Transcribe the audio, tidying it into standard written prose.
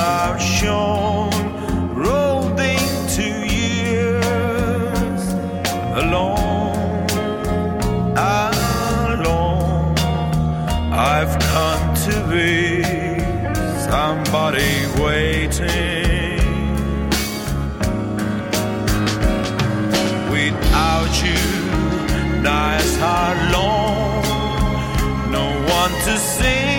have shown rolled into years alone, alone. I've come to be somebody waiting. Without you, nights are long, no one to sing.